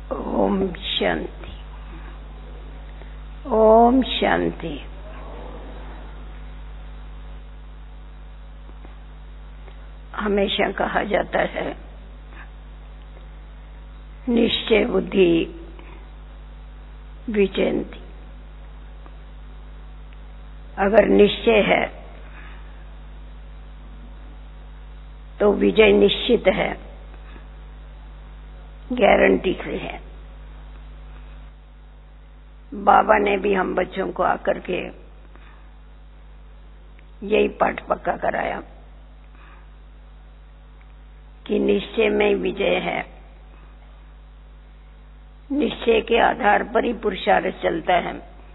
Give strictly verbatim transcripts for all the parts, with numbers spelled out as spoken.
ओम शांति। ओम शांति। हमेशा कहा जाता है निश्चय बुद्धि विजयंती। अगर निश्चय है तो विजय निश्चित है, गारंटी से है। बाबा ने भी हम बच्चों को आकर के यही पाठ पक्का कराया कि निश्चय में विजय है। निश्चय के आधार पर ही पुरुषार्थ चलता है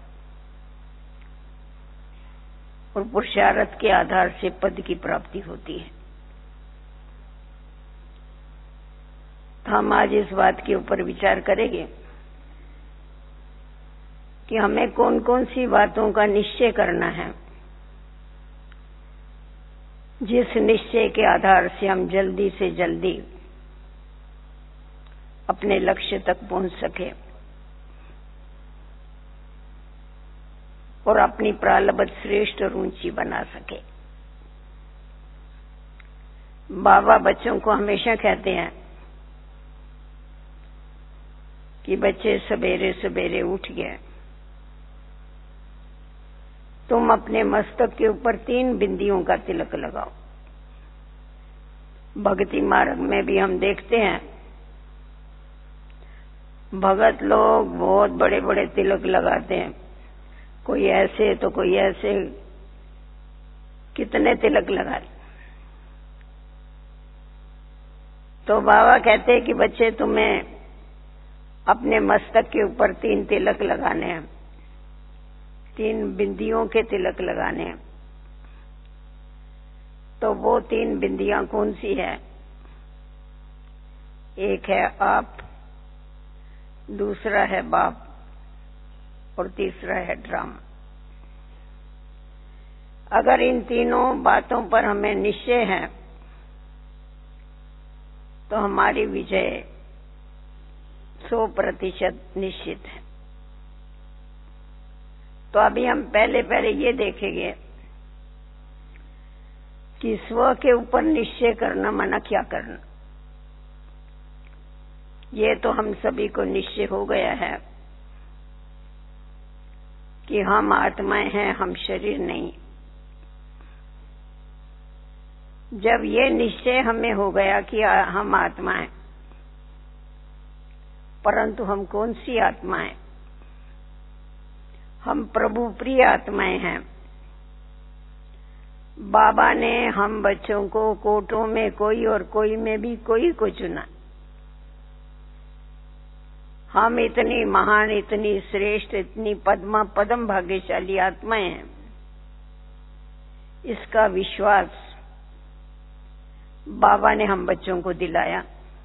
और पुरुषार्थ के आधार से पद की प्राप्ति होती है। तो हम आज इस बात के ऊपर विचार करेंगे कि हमें कौन कौन सी बातों का निश्चय करना है, जिस निश्चय के आधार से हम जल्दी से जल्दी अपने लक्ष्य तक पहुंच सके और अपनी प्रारब्ध श्रेष्ठ और ऊंची बना सके। बाबा बच्चों को हमेशा कहते हैं कि बच्चे सवेरे सवेरे उठ गए, तुम अपने मस्तक के ऊपर तीन बिंदियों का तिलक लगाओ। भक्ति मार्ग में भी हम देखते हैं भगत लोग बहुत बड़े बड़े तिलक लगाते हैं, कोई ऐसे तो कोई ऐसे, कितने तिलक लगाते। तो बाबा कहते हैं कि बच्चे तुम्हें अपने मस्तक के ऊपर तीन तिलक लगाने हैं, तीन बिंदियों के तिलक लगाने हैं। तो वो तीन बिंदियां कौन सी है? एक है आप, दूसरा है बाप और तीसरा है ड्रामा। अगर इन तीनों बातों पर हमें निश्चय है तो हमारी विजय सौ प्रतिशत निश्चित है। तो अभी हम पहले पहले ये देखेंगे कि स्व के ऊपर निश्चय करना माना क्या करना। ये तो हम सभी को निश्चय हो गया है कि हम आत्माएं हैं, हम शरीर नहीं। जब ये निश्चय हमें हो गया कि हम आत्माएं, परंतु हम कौन सी आत्माएं? हम प्रभु प्रिय आत्माएं हैं। बाबा ने हम बच्चों को कोटों में कोई और कोई में भी कोई को चुना। हम इतनी महान, इतनी श्रेष्ठ, इतनी पद्मा पदम भाग्यशाली आत्माएं हैं, इसका विश्वास बाबा ने हम बच्चों को दिलाया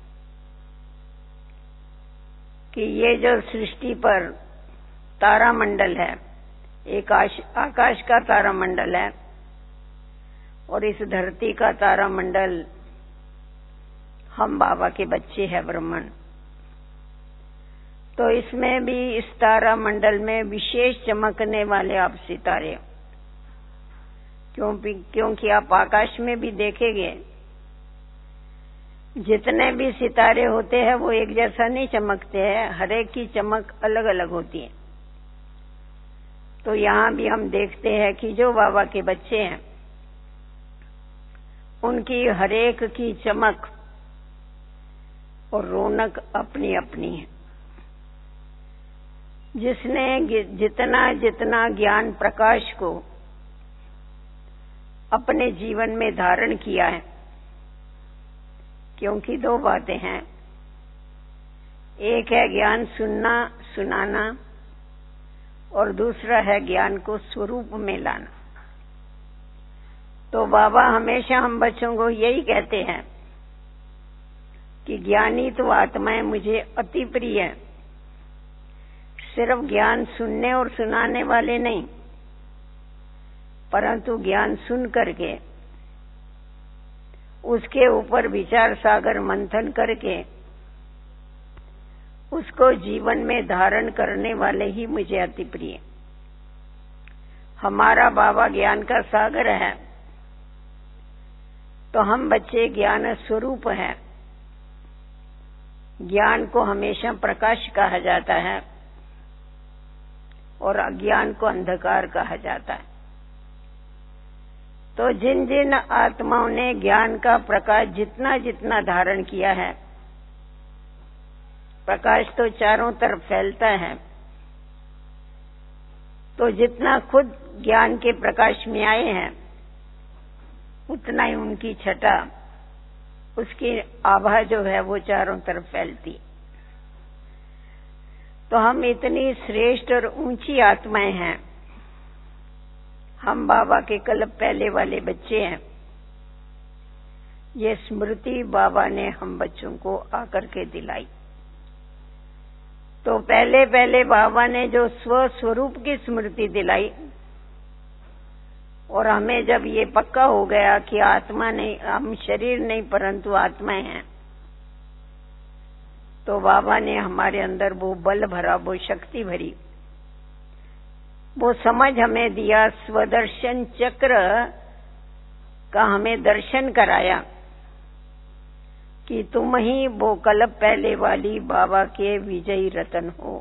कि ये जो सृष्टि पर तारामंडल है, एक आकाश का तारामंडल है और इस धरती का तारामंडल, हम बाबा के बच्चे हैं ब्रह्मण। तो इसमें भी, इस तारामंडल में विशेष चमकने वाले आप सितारे, क्योंकि क्योंकि आप आकाश में भी देखेंगे जितने भी सितारे होते हैं वो एक जैसा नहीं चमकते हैं, हर एक की चमक अलग अलग होती है। तो यहाँ भी हम देखते हैं कि जो बाबा के बच्चे हैं उनकी हर एक की चमक और रौनक अपनी अपनी है। जिसने जितना जितना ज्ञान प्रकाश को अपने जीवन में धारण किया है, क्योंकि दो बातें हैं, एक है ज्ञान सुनना सुनाना और दूसरा है ज्ञान को स्वरूप में लाना। तो बाबा हमेशा हम बच्चों को यही कहते हैं कि ज्ञानी तो आत्माएं मुझे अति प्रिय है। सिर्फ ज्ञान सुनने और सुनाने वाले नहीं, परंतु ज्ञान सुन करके उसके ऊपर विचार सागर मंथन करके उसको जीवन में धारण करने वाले ही मुझे अति प्रिय। हमारा बाबा ज्ञान का सागर है, तो हम बच्चे ज्ञान स्वरूप हैं। ज्ञान को हमेशा प्रकाश कहा जाता है और अज्ञान को अंधकार कहा जाता है। तो जिन जिन आत्माओं ने ज्ञान का प्रकाश जितना जितना धारण किया है, प्रकाश तो चारों तरफ फैलता है, तो जितना खुद ज्ञान के प्रकाश में आए हैं उतना ही उनकी छटा, उसकी आभा जो है वो चारों तरफ फैलती। तो हम इतनी श्रेष्ठ और ऊंची आत्माएं हैं। हम बाबा के कल्प पहले वाले बच्चे हैं। ये स्मृति बाबा ने हम बच्चों को आकर के दिलाई। तो पहले पहले बाबा ने जो स्व स्वरूप की स्मृति दिलाई, और हमें जब ये पक्का हो गया कि आत्मा नहीं, हम शरीर नहीं परंतु आत्माएं हैं, तो बाबा ने हमारे अंदर वो बल भरा, वो शक्ति भरी, वो समझ हमें दिया। स्वदर्शन चक्र का हमें दर्शन कराया कि तुम ही वो कल्प पहले वाली बाबा के विजयी रतन हो।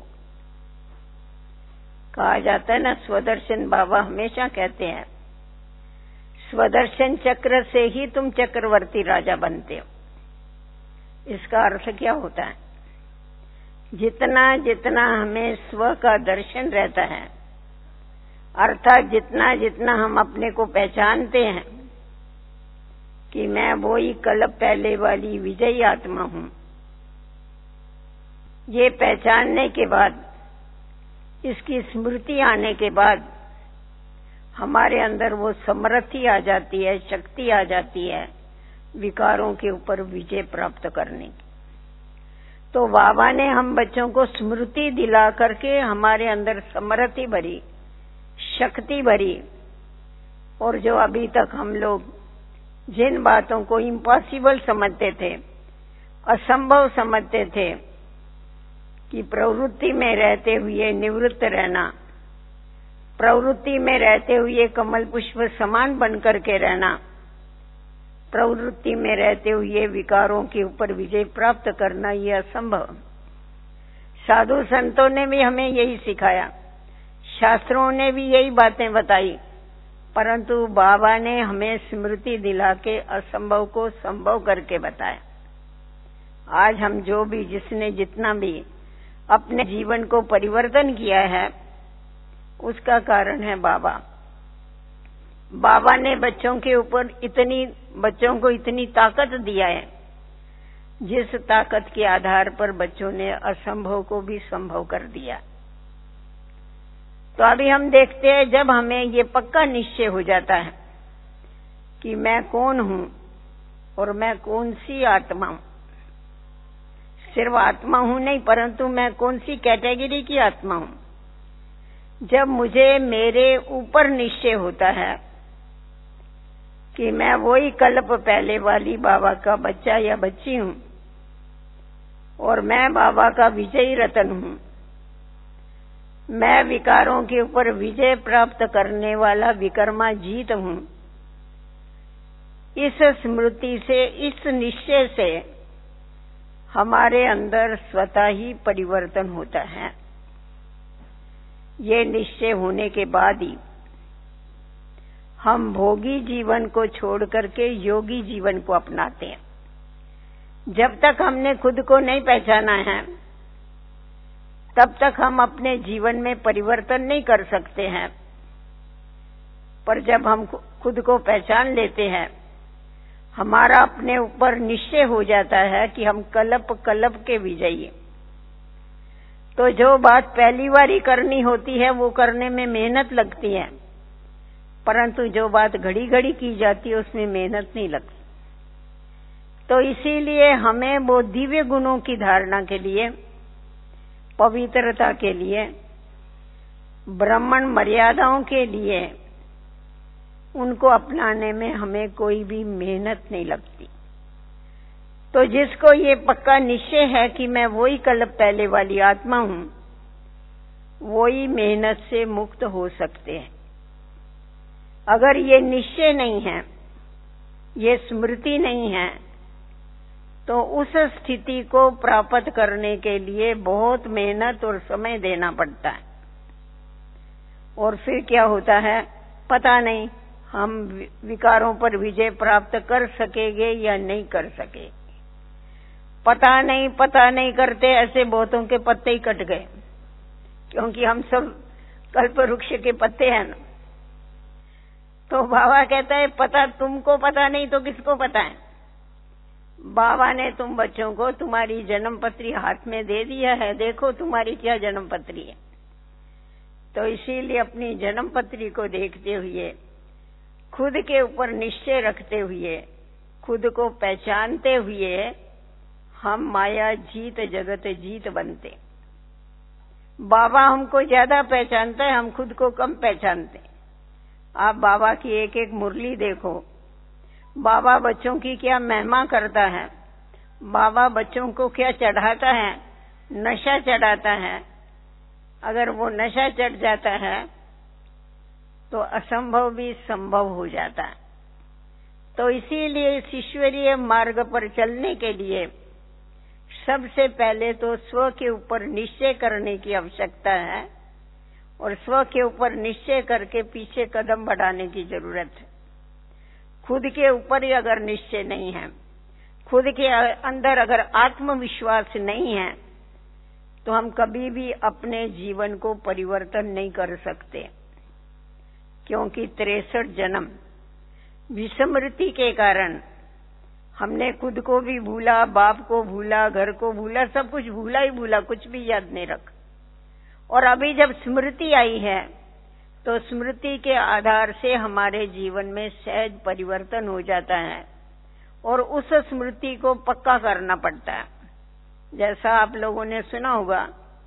कहा जाता है ना, स्वदर्शन बाबा हमेशा कहते हैं, स्वदर्शन चक्र से ही तुम चक्रवर्ती राजा बनते हो। इसका अर्थ क्या होता है? जितना जितना हमें स्व का दर्शन रहता है, अर्थात जितना जितना हम अपने को पहचानते हैं कि मैं वो ही कल्प पहले वाली विजयी आत्मा हूं, ये पहचानने के बाद, इसकी स्मृति आने के बाद हमारे अंदर वो समर्थी आ जाती है, शक्ति आ जाती है विकारों के ऊपर विजय प्राप्त करने की। तो बाबा ने हम बच्चों को स्मृति दिला करके हमारे अंदर समर्थी भरी, शक्ति भरी। और जो अभी तक हम लोग जिन बातों को इम्पॉसिबल समझते थे, असंभव समझते थे कि प्रवृत्ति में रहते हुए निवृत्त रहना, प्रवृत्ति में रहते हुए कमल पुष्प समान बनकर के रहना, प्रवृत्ति में रहते हुए विकारों के ऊपर विजय प्राप्त करना, ये असंभव। साधु संतों ने भी हमें यही सिखाया, शास्त्रों ने भी यही बातें बताई, परंतु बाबा ने हमें स्मृति दिला के असंभव को संभव करके बताया। आज हम जो भी, जिसने जितना भी अपने जीवन को परिवर्तन किया है, उसका कारण है बाबा। बाबा ने बच्चों के ऊपर इतनी, बच्चों को इतनी ताकत दिया है, जिस ताकत के आधार पर बच्चों ने असंभव को भी संभव कर दिया। तो अभी हम देखते हैं, जब हमें ये पक्का निश्चय हो जाता है कि मैं कौन हूं और मैं कौन सी आत्मा हूं, सिर्फ आत्मा हूं नहीं, परंतु मैं कौन सी कैटेगरी की आत्मा हूं, जब मुझे मेरे ऊपर निश्चय होता है कि मैं वही कल्प पहले वाली बाबा का बच्चा या बच्ची हूं और मैं बाबा का विजयी रतन हूं, मैं विकारों के ऊपर विजय प्राप्त करने वाला विकर्मा जीत हूं, इस स्मृति से, इस निश्चय से हमारे अंदर स्वतः ही परिवर्तन होता है। ये निश्चय होने के बाद ही हम भोगी जीवन को छोड़ करके योगी जीवन को अपनाते हैं। जब तक हमने खुद को नहीं पहचाना है, तब तक हम अपने जीवन में परिवर्तन नहीं कर सकते हैं। पर जब हम खुद को पहचान लेते हैं, हमारा अपने ऊपर निश्चय हो जाता है कि हम कल्प कल्प के विजयी, तो जो बात पहली बार ही करनी होती है वो करने में मेहनत लगती है, परंतु जो बात घड़ी घड़ी की जाती है उसमें मेहनत नहीं लगती। तो इसीलिए हमें वो दिव्य गुणों की धारणा के लिए, पवित्रता के लिए, ब्राह्मण मर्यादाओं के लिए, उनको अपनाने में हमें कोई भी मेहनत नहीं लगती। तो जिसको ये पक्का निश्चय है कि मैं वही कल्प पहले वाली आत्मा हूं, वही मेहनत से मुक्त हो सकते हैं। अगर ये निश्चय नहीं है, ये स्मृति नहीं है, तो उस स्थिति को प्राप्त करने के लिए बहुत मेहनत और समय देना पड़ता है। और फिर क्या होता है, पता नहीं हम विकारों पर विजय प्राप्त कर सकेंगे या नहीं कर सके। पता नहीं पता नहीं करते ऐसे बहुतों के पत्ते ही कट गए, क्योंकि हम सब कल्प वृक्ष के पत्ते हैं ना। तो बाबा कहता है पता तुमको पता नहीं तो किसको पता है। बाबा ने तुम बच्चों को तुम्हारी जन्म पत्री हाथ में दे दिया है, देखो तुम्हारी क्या जन्म पत्री है। तो इसीलिए अपनी जन्म पत्री को देखते हुए, खुद के ऊपर निश्चय रखते हुए, खुद को पहचानते हुए हम माया जीत जगत जीत बनते। बाबा हमको ज्यादा पहचानता है, हम खुद को कम पहचानते। आप बाबा की एक एक मुरली देखो, बाबा बच्चों की क्या महिमा करता है, बाबा बच्चों को क्या चढ़ाता है, नशा चढ़ाता है। अगर वो नशा चढ़ जाता है तो असंभव भी संभव हो जाता है। तो इसीलिए इस ईश्वरीय मार्ग पर चलने के लिए सबसे पहले तो स्व के ऊपर निश्चय करने की आवश्यकता है, और स्व के ऊपर निश्चय करके पीछे कदम बढ़ाने की जरूरत है। खुद के ऊपर ही अगर निश्चय नहीं है, खुद के अंदर अगर आत्मविश्वास नहीं है, तो हम कभी भी अपने जीवन को परिवर्तन नहीं कर सकते। क्योंकि तिरसठ जन्म विस्मृति के कारण हमने खुद को भी भूला, बाप को भूला, घर को भूला, सब कुछ भूला ही भूला, कुछ भी याद नहीं रख। और अभी जब स्मृति आई है तो स्मृति के आधार से हमारे जीवन में सहज परिवर्तन हो जाता है, और उस स्मृति को पक्का करना पड़ता है। जैसा आप लोगों ने सुना होगा,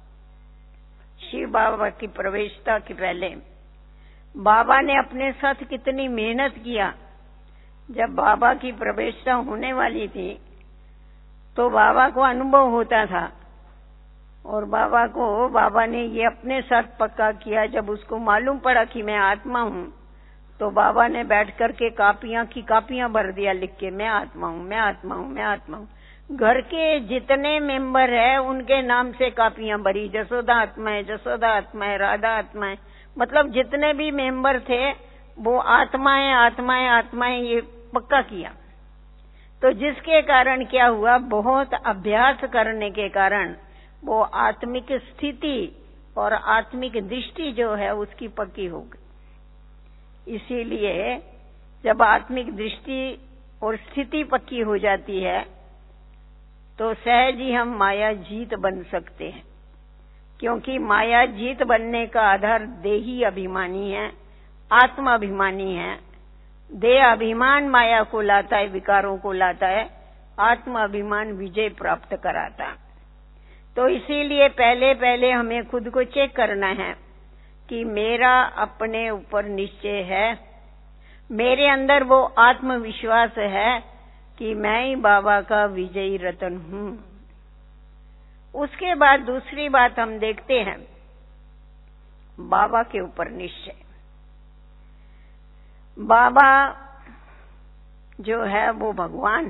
शिव बाबा की प्रवेशता के पहले बाबा ने अपने साथ कितनी मेहनत किया। जब बाबा की प्रवेशता होने वाली थी तो बाबा को अनुभव होता था, और बाबा को बाबा ने ये अपने साथ पक्का किया। जब उसको मालूम पड़ा कि मैं आत्मा हूं, तो बाबा ने बैठ करके कापियां की कापियां भर दिया लिख के, मैं आत्मा हूं, मैं आत्मा हूं, मैं आत्मा हूं। घर के जितने मेंबर है उनके नाम से कापियां भरी, जसोदा आत्मा है, जसोदा आत्मा है, राधा आत्मा है, मतलब जितने भी मेंबर थे वो आत्माएं आत्माएं आत्माएं ये पक्का किया। तो जिसके कारण क्या हुआ, बहुत अभ्यास करने के कारण वो आत्मिक स्थिति और आत्मिक दृष्टि जो है उसकी पक्की हो गई। इसीलिए जब आत्मिक दृष्टि और स्थिति पक्की हो जाती है तो सहज ही हम माया जीत बन सकते हैं। क्योंकि माया जीत बनने का आधार देही अभिमानी है, आत्मा अभिमानी है। देह अभिमान माया को लाता है, विकारों को लाता है, आत्मा अभिमान विजय प्राप्त कराता है। तो इसीलिए पहले पहले हमें खुद को चेक करना है कि मेरा अपने ऊपर निश्चय है, मेरे अंदर वो आत्मविश्वास है कि मैं ही बाबा का विजयी रतन हूं। उसके बाद दूसरी बात हम देखते हैं, बाबा के ऊपर निश्चय। बाबा जो है वो भगवान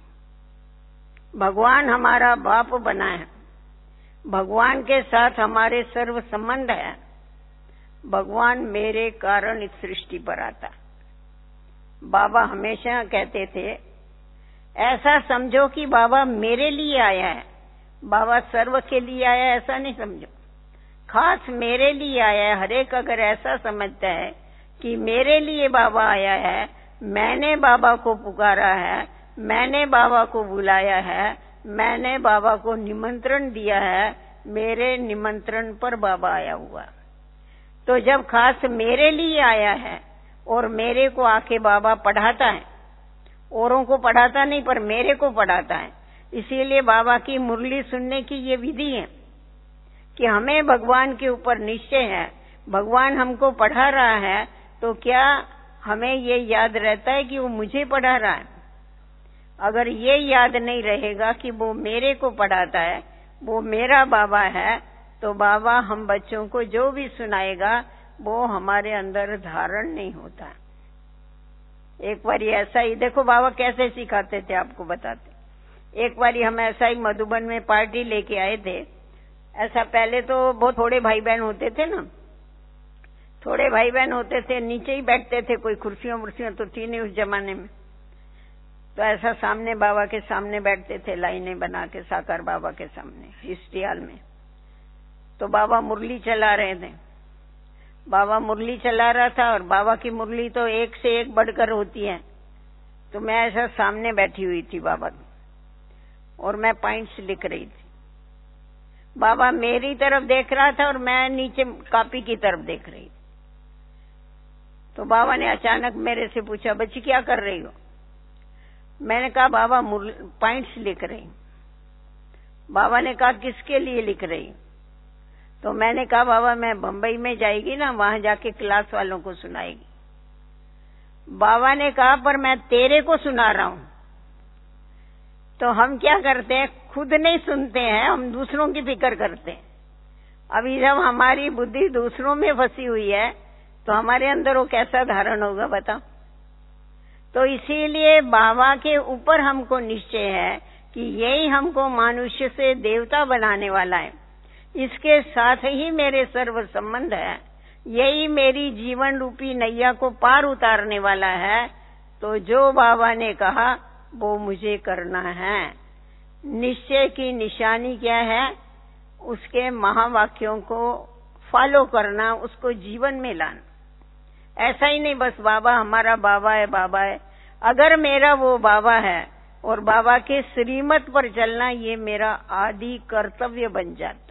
भगवान हमारा बाप बना है, भगवान के साथ हमारे सर्व संबंध है। भगवान मेरे कारण इस सृष्टि पर आता। बाबा हमेशा कहते थे, ऐसा समझो कि बाबा मेरे लिए आया है, बाबा सर्व के लिए आया है, ऐसा नहीं समझो, खास मेरे लिए आया है। हरेक अगर ऐसा समझता है कि मेरे लिए बाबा आया है, मैंने बाबा को पुकारा है, मैंने बाबा को बुलाया है, मैंने बाबा को निमंत्रण दिया है, मेरे निमंत्रण पर बाबा आया हुआ। तो जब खास मेरे लिए आया है और मेरे को आके बाबा पढ़ाता है, औरों को पढ़ाता नहीं पर मेरे को पढ़ाता है, इसीलिए बाबा की मुरली सुनने की ये विधि है कि हमें भगवान के ऊपर निश्चय है, भगवान हमको पढ़ा रहा है, तो क्या हमें ये याद रहता है कि वो मुझे पढ़ा रहा है? अगर ये याद नहीं रहेगा कि वो मेरे को पढ़ाता है, वो मेरा बाबा है, तो बाबा हम बच्चों को जो भी सुनाएगा वो हमारे अंदर धारण नहीं होता। एक बार ऐसा ही देखो बाबा कैसे सिखाते थे, आपको बताते। एक बार हम ऐसा ही मधुबन में पार्टी लेके आए थे। ऐसा पहले तो बहुत थोड़े भाई बहन होते थे ना, थोड़े भाई बहन होते थे, नीचे ही बैठते थे, कोई कुर्सियों वुर्सियों तो थी नहीं उस जमाने में। तो ऐसा सामने बाबा के सामने बैठते थे, लाइनें बना के साकार बाबा के सामने हिस्ट्री हॉल में। तो बाबा मुरली चला रहे थे, बाबा मुरली चला रहा था और बाबा की मुरली तो एक से एक बढ़कर होती है। तो मैं ऐसा सामने बैठी हुई थी बाबा और मैं पॉइंट्स लिख रही थी। बाबा मेरी तरफ देख रहा था और मैं नीचे कॉपी की तरफ देख रही थी। तो बाबा ने अचानक मेरे से पूछा, बच्ची क्या कर रही हो? मैंने कहा बाबा पॉइंट्स लिख रही। बाबा ने कहा किसके लिए लिख रही? तो मैंने कहा बाबा मैं बंबई में जाएगी ना, वहां जाके क्लास वालों को सुनाएगी। बाबा ने कहा पर मैं तेरे को सुना रहा हूं। तो हम क्या करते हैं, खुद नहीं सुनते हैं, हम दूसरों की फिक्र करते हैं। अभी जब हमारी बुद्धि दूसरों में फंसी हुई है तो हमारे अंदर वो कैसा धारण होगा बताओ। तो इसीलिए बाबा के ऊपर हमको निश्चय है कि यही हमको मनुष्य से देवता बनाने वाला है, इसके साथ ही मेरे सर्व संबंध है, यही मेरी जीवन रूपी नैया को पार उतारने वाला है। तो जो बाबा ने कहा वो मुझे करना है। निश्चय की निशानी क्या है? उसके महावाक्यों को फॉलो करना, उसको जीवन में लाना। ऐसा ही नहीं बस बाबा हमारा बाबा है बाबा है। अगर मेरा वो बाबा है और बाबा के श्रीमत पर चलना ये मेरा आदि कर्तव्य बन जाता।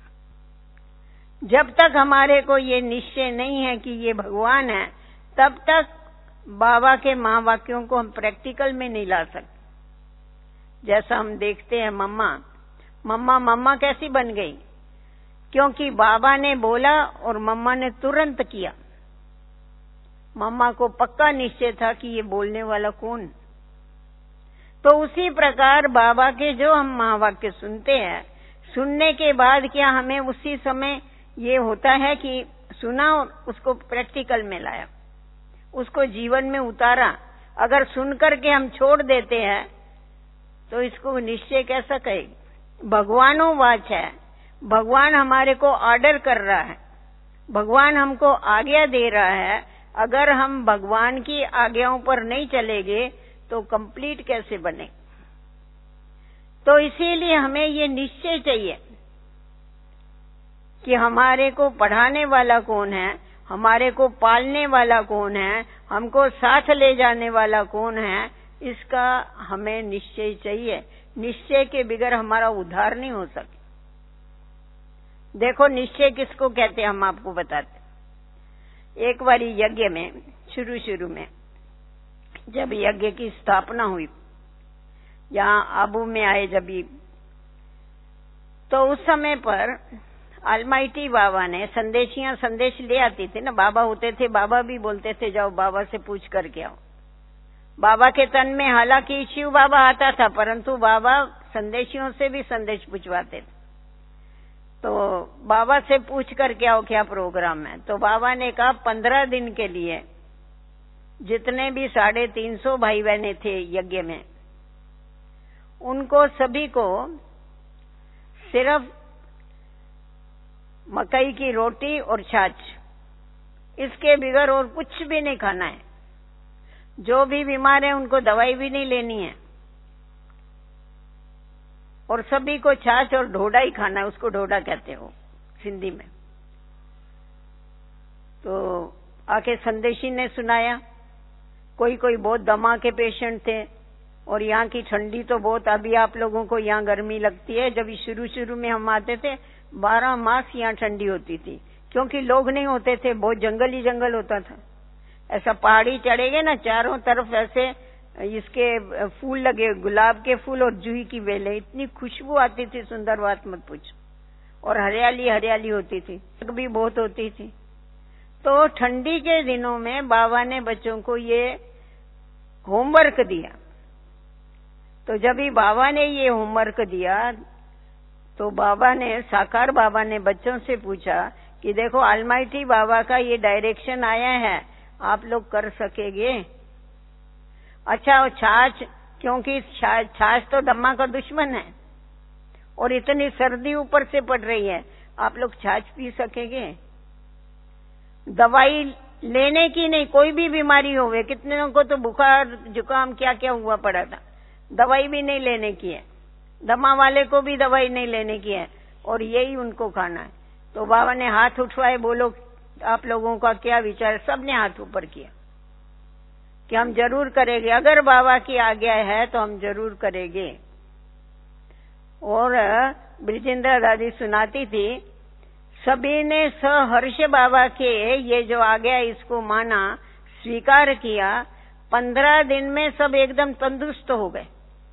जब तक हमारे को ये निश्चय नहीं है कि ये भगवान है, तब तक बाबा के महावाक्यों को हम प्रैक्टिकल में नहीं ला सकते। जैसा हम देखते हैं मम्मा मम्मा मम्मा कैसी बन गई, क्योंकि बाबा ने बोला और मम्मा ने तुरंत किया। मम्मा को पक्का निश्चय था कि ये बोलने वाला कौन। तो उसी प्रकार बाबा के जो हम महावाक्य सुनते हैं, सुनने के बाद क्या हमें उसी समय ये होता है कि सुना और उसको प्रैक्टिकल में लाया, उसको जीवन में उतारा। अगर सुन करके हम छोड़ देते हैं तो इसको निश्चय कैसा कहेगी? भगवानो वाच है, भगवान हमारे को ऑर्डर कर रहा है, भगवान हमको आज्ञा दे रहा है। अगर हम भगवान की आज्ञाओं पर नहीं चलेंगे तो कंप्लीट कैसे बने? तो इसीलिए हमें ये निश्चय चाहिए कि हमारे को पढ़ाने वाला कौन है, हमारे को पालने वाला कौन है, हमको साथ ले जाने वाला कौन है, इसका हमें निश्चय चाहिए। निश्चय के बगैर हमारा उद्धार नहीं हो सकता। देखो निश्चय किसको कहते हैं, हम आपको बताते। एक बार यज्ञ में शुरू शुरू में जब यज्ञ की स्थापना हुई, यहाँ आबू में आए जब, तो उस समय पर अलमाइटी बाबा ने संदेशियां संदेश ले आती थी ना, बाबा होते थे, बाबा भी बोलते थे जाओ बाबा से पूछ करके आओ। बाबा के तन में हालांकि शिव बाबा आता था, परंतु बाबा संदेशियों से भी संदेश पूछवाते थे। तो बाबा से पूछ करके आओ क्या प्रोग्राम है। तो बाबा ने कहा पंद्रह दिन के लिए जितने भी साढ़े तीन सौ भाई बहने थे यज्ञ में, उनको सभी को सिर्फ मकई की रोटी और छाछ, इसके बगैर और कुछ भी नहीं खाना है। जो भी बीमार है उनको दवाई भी नहीं लेनी है, और सभी को छाछ और ढोडा ही खाना है। उसको ढोडा कहते हो सिंधी में। तो आके संदेशी ने सुनाया। कोई कोई बहुत दमा के पेशेंट थे, और यहाँ की ठंडी तो बहुत, अभी आप लोगों को यहाँ गर्मी लगती है, जब शुरू शुरू में हम आते थे बारह मास यहाँ ठंडी होती थी, क्योंकि लोग नहीं होते थे, बहुत जंगल ही जंगल होता था। ऐसा पहाड़ी चढ़ेगे ना, चारों तरफ ऐसे इसके फूल लगे, गुलाब के फूल और जूही की बेलें, इतनी खुशबू आती थी, सुंदर बात मत पूछो। और हरियाली हरियाली होती थी, भी बहुत होती थी। तो ठंडी के दिनों में बाबा ने बच्चों को ये होमवर्क दिया तो जब ही बाबा ने ये होमवर्क दिया तो बाबा ने, साकार बाबा ने बच्चों से पूछा कि देखो ऑलमाइटी बाबा का ये डायरेक्शन आया है, आप लोग कर सकेंगे? अच्छा, वो छाछ, क्योंकि छा, छाछ तो दम्मा का दुश्मन है और इतनी सर्दी ऊपर से पड़ रही है, आप लोग छाछ पी सकेंगे? दवाई लेने की नहीं, कोई भी बीमारी होवे, कितने को तो बुखार जुकाम क्या क्या हुआ पड़ा था, दवाई भी नहीं लेने की है, दमा वाले को भी दवाई नहीं लेने की है, और यही उनको खाना है। तो बाबा ने हाथ उठवाए, बोलो आप लोगों का क्या विचार? सबने हाथ ऊपर किया कि हम जरूर करेंगे, अगर बाबा की आज्ञा है तो हम जरूर करेंगे। और ब्रिजेंद्र दादी सुनाती थी, सभी ने सहर्ष बाबा के ये जो आज्ञा इसको माना, स्वीकार किया, पंद्रह दिन में सब एकदम तंदुरुस्त हो गए।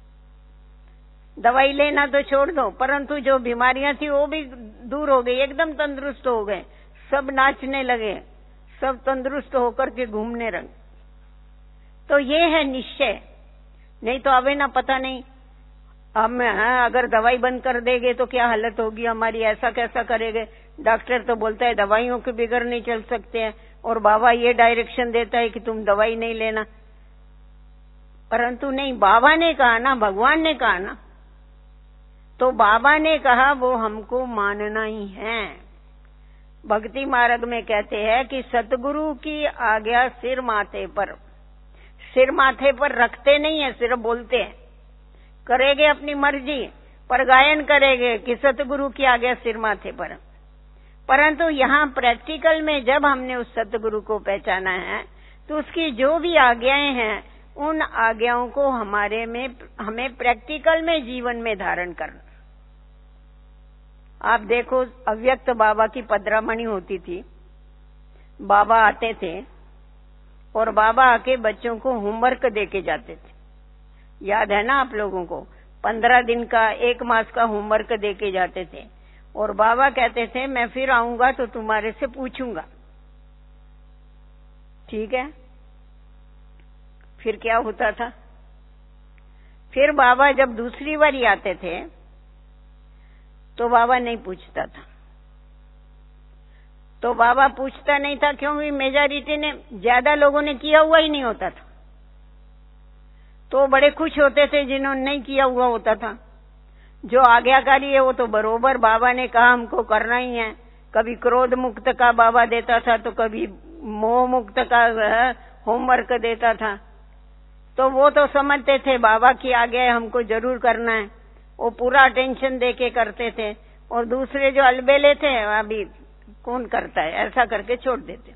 दवाई लेना तो छोड़ दो, परंतु जो बीमारियां थी वो भी दूर हो गई, एकदम तंदुरुस्त हो गए, सब नाचने लगे, सब तंदुरुस्त होकर के घूमने लगे। तो ये है निश्चय, नहीं तो अभी ना पता नहीं हम अगर दवाई बंद कर देंगे तो क्या हालत होगी हमारी, ऐसा कैसा करेंगे। डॉक्टर तो बोलता है दवाइयों के बिगड़ नहीं चल सकते हैं, और बाबा ये डायरेक्शन देता है कि तुम दवाई नहीं लेना, परंतु नहीं, बाबा ने कहा ना, भगवान ने कहा ना, तो बाबा ने कहा वो हमको मानना ही है। भक्ति मार्ग में कहते हैं कि सतगुरु की आज्ञा सिर माथे पर, सिर माथे पर रखते नहीं है, सिर्फ बोलते हैं, करेंगे अपनी मर्जी, पर गायन करेंगे कि सतगुरु की आज्ञा सिर माथे पर। परंतु यहाँ प्रैक्टिकल में जब हमने उस सतगुरु को पहचाना है तो उसकी जो भी आज्ञाएं हैं उन आज्ञाओं को हमारे में, हमें प्रैक्टिकल में जीवन में धारण करना। आप देखो, अव्यक्त बाबा की पदरामणि होती थी, बाबा आते थे और बाबा आके बच्चों को होमवर्क देके जाते थे, याद है ना आप लोगों को? पंद्रह दिन का, एक मास का होमवर्क देके जाते थे, और बाबा कहते थे मैं फिर आऊंगा तो तुम्हारे से पूछूंगा, ठीक है? फिर क्या होता था? फिर बाबा जब दूसरी बार आते थे तो बाबा नहीं पूछता था, तो बाबा पूछता नहीं था, क्योंकि मेजॉरिटी ने, ज्यादा लोगों ने किया हुआ ही नहीं होता था, तो बड़े खुश होते थे जिन्होंने नहीं किया हुआ होता था। जो आज्ञाकारी है वो तो बरोबर बाबा ने कहा हमको करना ही है। कभी क्रोध मुक्त का बाबा देता था तो कभी मोह मुक्त का होमवर्क देता था, तो वो तो समझते थे बाबा की आज्ञा है, हमको जरूर करना है, वो पूरा अटेंशन देके करते थे। और दूसरे जो अलबेले थे, अभी कौन करता है, ऐसा करके छोड़ देते।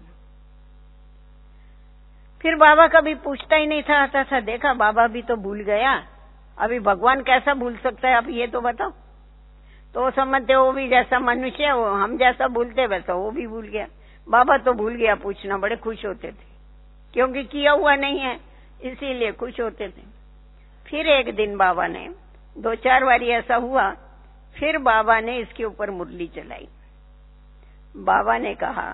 फिर बाबा कभी पूछता ही नहीं था, आता था, देखा बाबा भी तो भूल गया, अभी भगवान कैसा भूल सकता है, आप ये तो बताओ। तो वो समझते वो भी जैसा मनुष्य, वो हम जैसा भूलते वैसा वो भी भूल गया। बाबा तो भूल गया पूछना, बड़े खुश होते थे, क्योंकि किया हुआ नहीं है इसीलिए खुश होते थे। फिर एक दिन बाबा ने, दो चार बार ऐसा हुआ, फिर बाबा ने इसके ऊपर मुरली चलाई। बाबा ने कहा,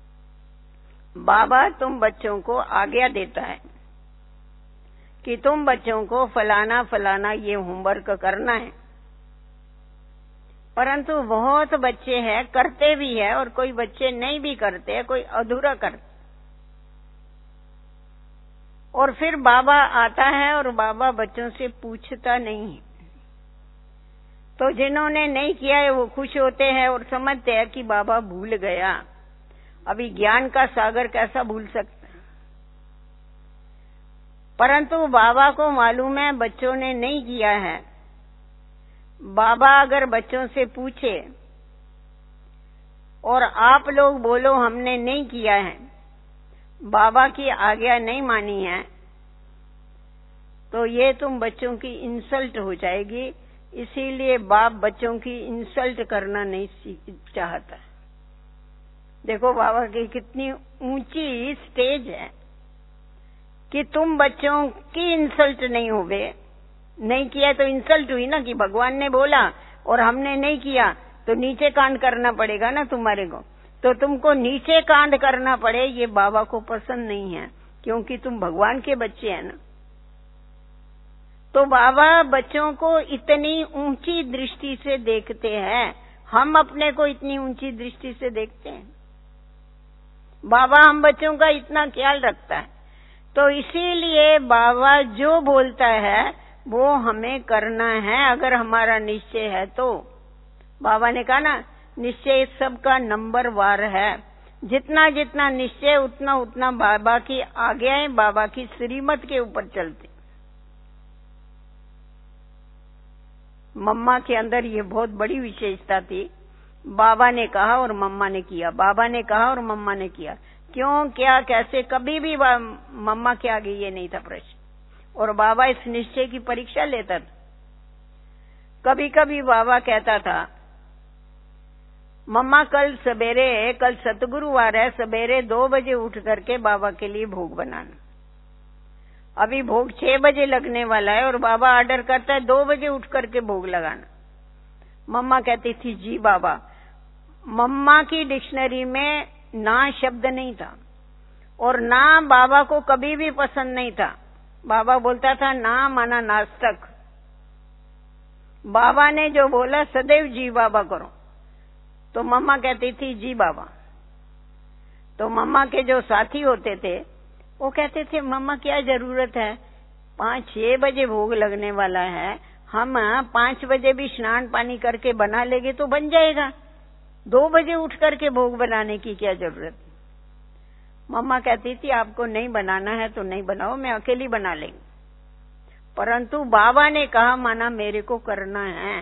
बाबा तुम बच्चों को आज्ञा देता है कि तुम बच्चों को फलाना फलाना ये होमवर्क करना है, परंतु बहुत बच्चे हैं करते भी है और कोई बच्चे नहीं भी करते हैं, कोई अधूरा करते। और फिर बाबा आता है और बाबा बच्चों से पूछता नहीं है, तो जिन्होंने नहीं किया है वो खुश होते हैं और समझते हैं कि बाबा भूल गया। अभी ज्ञान का सागर कैसा भूल सकता है, परंतु बाबा को मालूम है बच्चों ने नहीं किया है। बाबा अगर बच्चों से पूछे और आप लोग बोलो हमने नहीं किया है, बाबा की आज्ञा नहीं मानी है, तो ये तुम बच्चों की इंसल्ट हो जाएगी। इसीलिए बाप बच्चों की इंसल्ट करना नहीं चाहता। देखो बाबा की कितनी ऊंची स्टेज है कि तुम बच्चों की इंसल्ट नहीं होवे। नहीं किया तो इंसल्ट हुई ना, कि भगवान ने बोला और हमने नहीं किया तो नीचे कांड करना पड़ेगा ना तुम्हारे को। तो तुमको नीचे कांड करना पड़े, ये बाबा को पसंद नहीं है, क्योंकि तुम भगवान के बच्चे हैं ना। तो बाबा बच्चों को इतनी ऊंची दृष्टि से देखते हैं, हम अपने को इतनी ऊंची दृष्टि से देखते हैं? बाबा हम बच्चों का इतना ख्याल रखता है। तो इसीलिए बाबा जो बोलता है वो हमें करना है, अगर हमारा निश्चय है तो। बाबा ने कहा ना, निश्चय सबका नंबर वार है। जितना जितना निश्चय उतना उतना बाबा की आज्ञाएं, बाबा की श्रीमत के ऊपर चलते। मम्मा के अंदर ये बहुत बड़ी विशेषता थी। बाबा ने कहा और मम्मा ने किया, बाबा ने कहा और मम्मा ने किया। क्यों, क्या, कैसे, कभी भी मम्मा के आगे ये नहीं था प्रश्न। और बाबा इस निश्चय की परीक्षा लेता था। कभी कभी बाबा कहता था, मम्मा कल सवेरे, कल सतगुरुवार है, सवेरे दो बजे उठ करके बाबा के लिए भोग बनाना। अभी भोग छह बजे लगने वाला है और बाबा ऑर्डर करता है दो बजे उठ करके भोग लगाना। मम्मा कहती थी जी बाबा। मम्मा की डिक्शनरी में ना शब्द नहीं था और ना बाबा को कभी भी पसंद नहीं था। बाबा बोलता था ना माना नास्तिक। बाबा ने जो बोला सदैव जी बाबा करो। तो मम्मा कहती थी जी बाबा। तो मम्मा के जो साथी होते थे वो कहते थे मम्मा क्या जरूरत है, पाँच छह बजे भोग लगने वाला है, हम पाँच बजे भी स्नान पानी करके बना लेंगे तो बन जाएगा, दो बजे उठ करके भोग बनाने की क्या जरूरत। मम्मा कहती थी आपको नहीं बनाना है तो नहीं बनाओ, मैं अकेली बना लेंगी। परंतु बाबा ने कहा माना मेरे को करना है।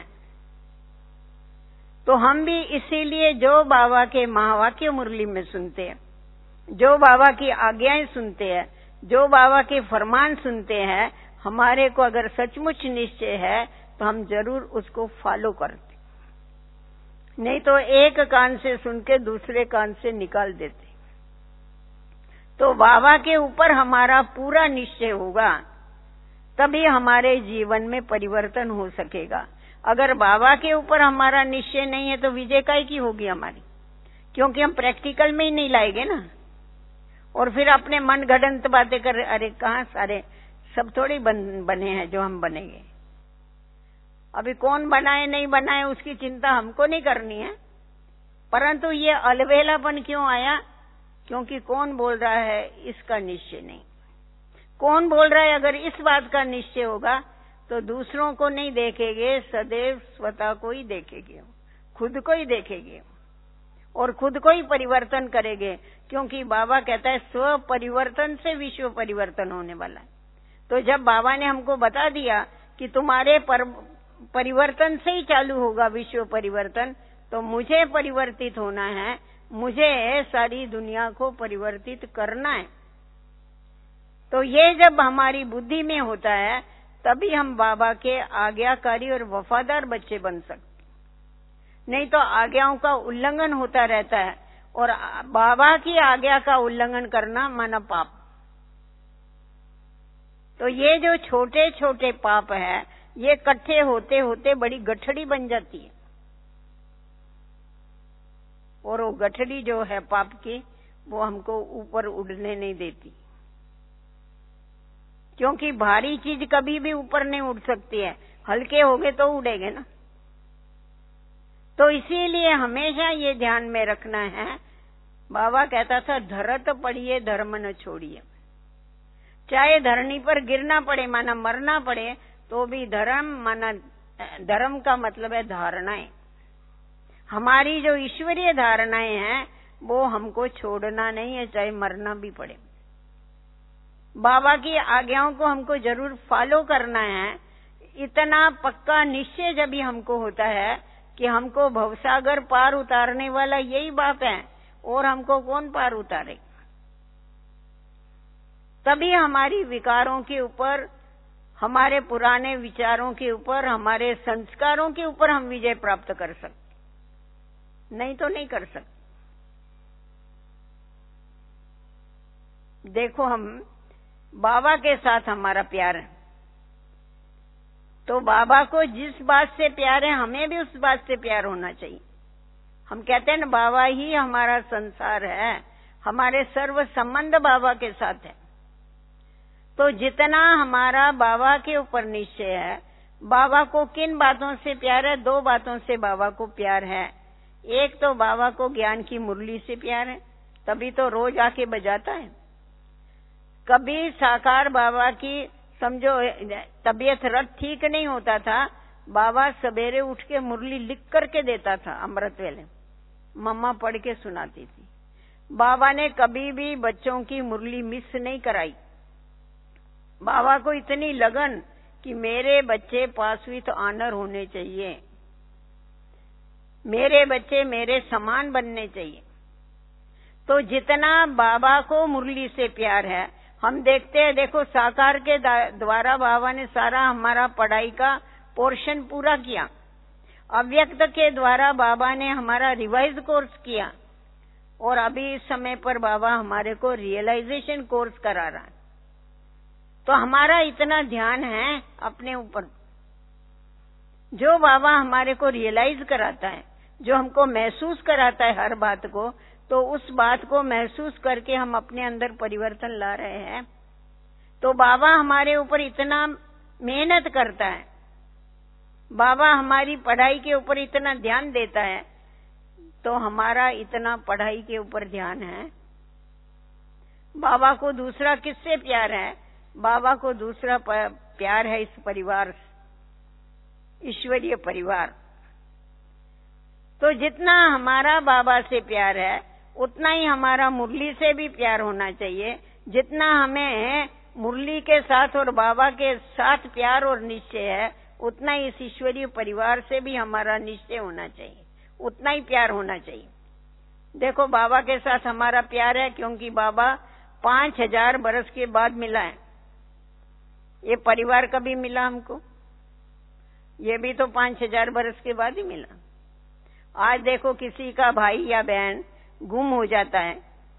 तो हम भी इसीलिए जो बाबा के महावाक्य मुरली में सुनते हैं, जो बाबा की आज्ञाएं सुनते हैं, जो बाबा के फरमान सुनते हैं, हमारे को अगर सचमुच निश्चय है तो हम जरूर उसको फॉलो करते, नहीं तो एक कान से सुन के दूसरे कान से निकाल देते। तो बाबा के ऊपर हमारा पूरा निश्चय होगा तभी हमारे जीवन में परिवर्तन हो सकेगा। अगर बाबा के ऊपर हमारा निश्चय नहीं है तो विजय काय की होगी हमारी, क्योंकि हम प्रैक्टिकल में ही नहीं लाएंगे ना। और फिर अपने मन गढ़ंत बातें कर, अरे कहाँ सारे सब थोड़ी बन, बने हैं जो हम बनेंगे। अभी कौन बनाए नहीं बनाए उसकी चिंता हमको नहीं करनी है, परंतु ये अलवेलापन क्यों आया, क्योंकि कौन बोल रहा है इसका निश्चय नहीं। कौन बोल रहा है अगर इस बात का निश्चय होगा तो दूसरों को नहीं देखेंगे, सदैव स्वतः को ही देखेंगे, खुद को ही देखेंगे और खुद को ही परिवर्तन करेंगे। क्योंकि बाबा कहता है स्व परिवर्तन से विश्व परिवर्तन होने वाला है। तो जब बाबा ने हमको बता दिया कि तुम्हारे पर, परिवर्तन से ही चालू होगा विश्व परिवर्तन, तो मुझे परिवर्तित होना है, मुझे सारी दुनिया को परिवर्तित करना है। तो ये जब हमारी बुद्धि में होता है तभी हम बाबा के आज्ञाकारी और वफादार बच्चे बन सकते। नहीं तो आज्ञाओं का उल्लंघन होता रहता है और बाबा की आज्ञा का उल्लंघन करना माना पाप। तो ये जो छोटे छोटे पाप है ये इकट्ठे होते होते बड़ी गठड़ी बन जाती है और वो गठड़ी जो है पाप की वो हमको ऊपर उड़ने नहीं देती, क्योंकि भारी चीज कभी भी ऊपर नहीं उड़ सकती है, हल्के होंगे तो उड़ेंगे ना। तो इसीलिए हमेशा ये ध्यान में रखना है। बाबा कहता था धरत पड़िए धर्म न छोड़िए। चाहे धरनी पर गिरना पड़े माना मरना पड़े तो भी धर्म माना, धर्म का मतलब है धारणाएं। हमारी जो ईश्वरीय धारणाएं हैं वो हमको छोड़ना नहीं है, चाहे मरना भी पड़े। बाबा की आज्ञाओं को हमको जरूर फॉलो करना है। इतना पक्का निश्चय जब भी हमको होता है कि हमको भवसागर पार उतारने वाला यही बाप है और हमको कौन पार उतारे, तभी हमारी विकारों के ऊपर, हमारे पुराने विचारों के ऊपर, हमारे संस्कारों के ऊपर हम विजय प्राप्त कर सकते, नहीं तो नहीं कर सकते। देखो हम बाबा के साथ हमारा प्यार है तो बाबा को जिस बात से प्यार है हमें भी उस बात से प्यार होना चाहिए। हम कहते हैं ना बाबा ही हमारा संसार है, हमारे सर्व संबंध बाबा के साथ है। तो जितना हमारा बाबा के ऊपर निश्चय है, बाबा को किन बातों से प्यार है? दो बातों से बाबा को प्यार है। एक तो बाबा को ज्ञान की मुरली से प्यार है, तभी तो रोज आके बजाता है। कभी साकार बाबा की समझो तबीयत रत ठीक नहीं होता था, बाबा सवेरे उठ के मुरली लिख करके देता था अमृत वेले, मम्मा पढ़ के सुनाती थी। बाबा ने कभी भी बच्चों की मुरली मिस नहीं कराई। बाबा को इतनी लगन कि मेरे बच्चे पास विथ ऑनर होने चाहिए, मेरे बच्चे मेरे समान बनने चाहिए। तो जितना बाबा को मुरली से प्यार है, हम देखते हैं, देखो साकार के द्वारा बाबा ने सारा हमारा पढ़ाई का पोर्शन पूरा किया। अव्यक्त के द्वारा बाबा ने हमारा रिवाइज कोर्स किया, और अभी इस समय पर बाबा हमारे को रियलाइजेशन कोर्स करा रहा है। तो हमारा इतना ध्यान है अपने ऊपर। जो बाबा हमारे को रियलाइज कराता है, जो हमको महसूस कराता है हर बात को, तो उस बात को महसूस करके हम अपने अंदर परिवर्तन ला रहे हैं। तो बाबा हमारे ऊपर इतना मेहनत करता है, बाबा हमारी पढ़ाई के ऊपर इतना ध्यान देता है, तो हमारा इतना पढ़ाई के ऊपर ध्यान है। बाबा को दूसरा किससे प्यार है? बाबा को दूसरा प्यार है इस परिवार, ईश्वरीय परिवार। तो जितना हमारा बाबा से प्यार है, उतना ही हमारा मुरली से भी प्यार होना चाहिए। जितना हमें मुरली के साथ और बाबा के साथ प्यार और निश्चय है, उतना ही इस ईश्वरीय परिवार से भी हमारा निश्चय होना चाहिए, उतना ही प्यार होना चाहिए। देखो बाबा के साथ हमारा प्यार है क्योंकि बाबा पांच हजार बरस के बाद मिला है। ये परिवार कभी मिला हमको? ये भी तो पांच हजार बरस के बाद ही मिला। आज देखो किसी का भाई या बहन गुम हो जाता है,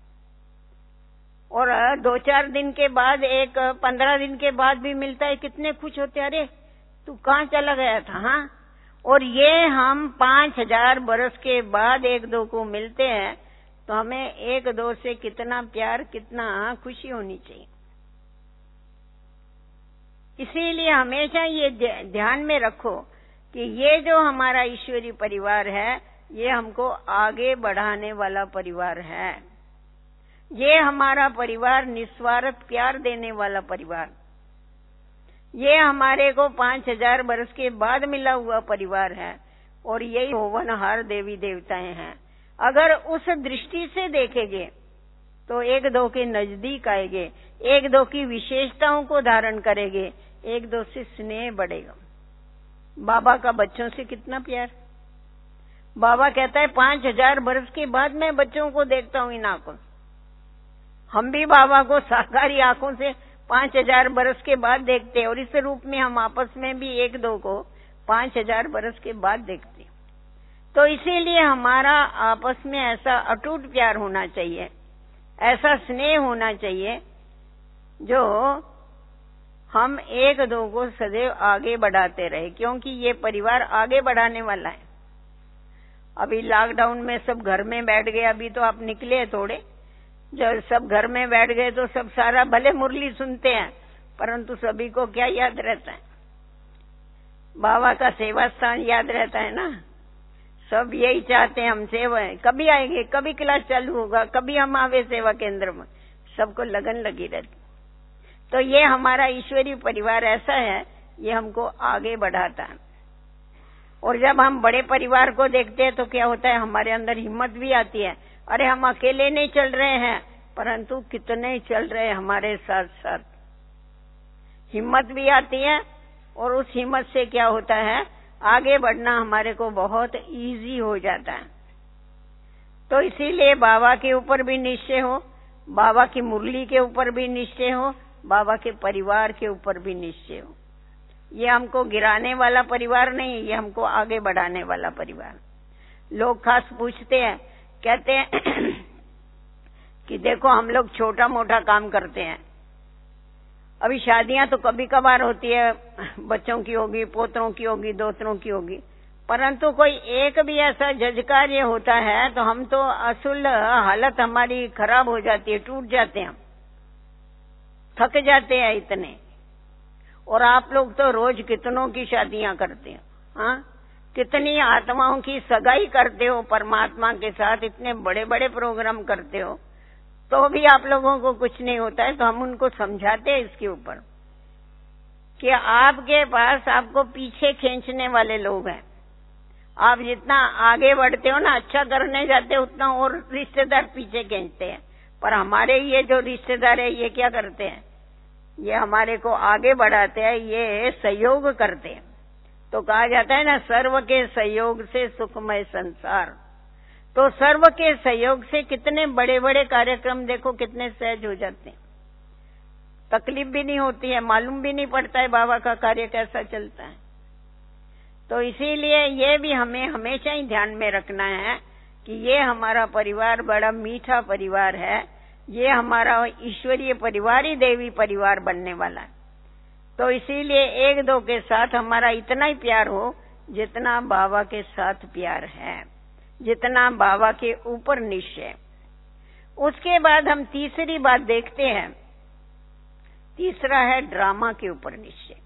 और दो चार दिन के बाद, एक पंद्रह दिन के बाद भी मिलता है, कितने खुश होते, अरे तू कहाँ चला गया था? हाँ। और ये हम पांच हजार बरस के बाद एक दो को मिलते हैं, तो हमें एक दो से कितना प्यार, कितना खुशी होनी चाहिए। इसीलिए हमेशा ये ध्यान में रखो कि ये जो हमारा ईश्वरीय परिवार है, ये हमको आगे बढ़ाने वाला परिवार है। ये हमारा परिवार निस्वार्थ प्यार देने वाला परिवार, ये हमारे को पांच हजार बरस के बाद मिला हुआ परिवार है, और यही होवनहार देवी देवताएं हैं। अगर उस दृष्टि से देखेंगे तो एक दो के नजदीक आएंगे, एक दो की विशेषताओं को धारण करेंगे, एक दो से स्नेह बढ़ेगा। बाबा का बच्चों से कितना प्यार। बाबा कहता है पांच हजार बरस के बाद मैं बच्चों को देखता हूँ इन आंखों। हम भी बाबा को साकारी आंखों से पांच हजार बरस के बाद देखते हैं, और इस रूप में हम आपस में भी एक दो को पांच हजार बरस के बाद देखते हैं। तो इसीलिए हमारा आपस में ऐसा अटूट प्यार होना चाहिए, ऐसा स्नेह होना चाहिए, जो हम एक दो को सदैव आगे बढ़ाते रहे, क्योंकि ये परिवार आगे बढ़ाने वाला है। अभी लॉकडाउन में सब घर में बैठ गए, अभी तो आप निकले थोड़े, जब सब घर में बैठ गए तो सब सारा भले मुरली सुनते हैं, परंतु सभी को क्या याद रहता है? बाबा का सेवा स्थान याद रहता है ना। सब यही चाहते हैं हम सेवा, कभी आएंगे, कभी क्लास चालू होगा, कभी हम आवे सेवा केंद्र में, सबको लगन लगी रहती। तो ये हमारा ईश्वरीय परिवार ऐसा है, ये हमको आगे बढ़ाता है। और जब हम बड़े परिवार को देखते हैं तो क्या होता है, हमारे अंदर हिम्मत भी आती है, अरे हम अकेले नहीं चल रहे हैं, परंतु कितने चल रहे हैं हमारे साथ साथ। हिम्मत भी आती है, और उस हिम्मत से क्या होता है, आगे बढ़ना हमारे को बहुत इजी हो जाता है। तो इसीलिए बाबा के ऊपर भी निश्चय हो, बाबा की मुरली के ऊपर भी निश्चय हो, बाबा के परिवार के ऊपर भी निश्चय हो। ये हमको गिराने वाला परिवार नहीं, ये हमको आगे बढ़ाने वाला परिवार। लोग खास पूछते हैं, कहते हैं कि देखो हम लोग छोटा मोटा काम करते हैं, अभी शादियां तो कभी कभार होती है, बच्चों की होगी, पोतरों की होगी, दोस्तों की होगी, परंतु कोई एक भी ऐसा जज कार्य होता है तो हम तो असूल हालत हमारी खराब हो जाती है, टूट जाते हैं। थक जाते हैं इतने। और आप लोग तो रोज कितनों की शादियां करते हो, हाँ, कितनी आत्माओं की सगाई करते हो परमात्मा के साथ, इतने बड़े बड़े प्रोग्राम करते हो, तो भी आप लोगों को कुछ नहीं होता है। तो हम उनको समझाते हैं इसके ऊपर कि आपके पास आपको पीछे खींचने वाले लोग हैं। आप जितना आगे बढ़ते हो ना, अच्छा करने जाते हो, उतना और रिश्तेदार पीछे खींचते हैं। पर हमारे ये जो रिश्तेदार है ये क्या करते हैं, ये हमारे को आगे बढ़ाते हैं, ये सहयोग करते हैं। तो कहा जाता है ना, सर्व के सहयोग से सुखमय संसार। तो सर्व के सहयोग से कितने बड़े बड़े कार्यक्रम देखो कितने सहज हो जाते हैं, तकलीफ भी नहीं होती है, मालूम भी नहीं पड़ता है बाबा का कार्य कैसा चलता है। तो इसीलिए ये भी हमें हमेशा ही ध्यान में रखना है कि ये हमारा परिवार बड़ा मीठा परिवार है, ये हमारा ईश्वरीय परिवार ही देवी परिवार बनने वाला है। तो इसीलिए एक दो के साथ हमारा इतना ही प्यार हो जितना बाबा के साथ प्यार है, जितना बाबा के ऊपर निश्चय। उसके बाद हम तीसरी बात देखते हैं, तीसरा है ड्रामा के ऊपर निश्चय।